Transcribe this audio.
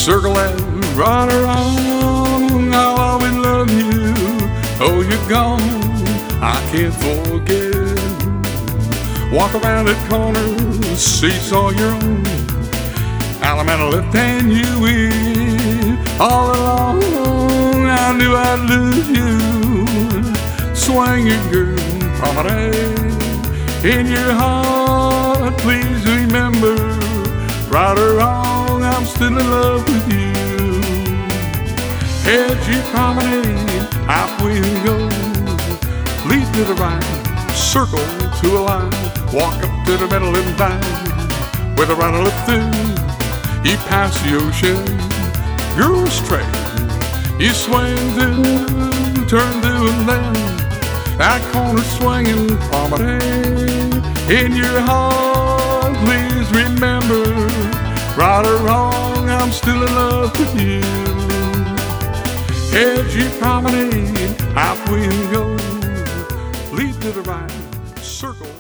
circle and run around. I'll always love you. Oh, you're gone, I can't forget. Walk around that corner, seesaw your own. Alameda left hand you in. All along I knew I'd lose you. Swing your girl, promenade. In your heart, please remember, right or wrong, I'm still in love with you. Edgy promenade, out we go. Lead to the right, circle to a line. Walk up to the middle and vine. With a right look through, you pass the ocean. Girl straight, you swing to, turn to, and then that corner swinging promenade. In your heart, please remember, right or wrong, I'm still in love with you. Edgy promenade, out we go. Lead to the right, circle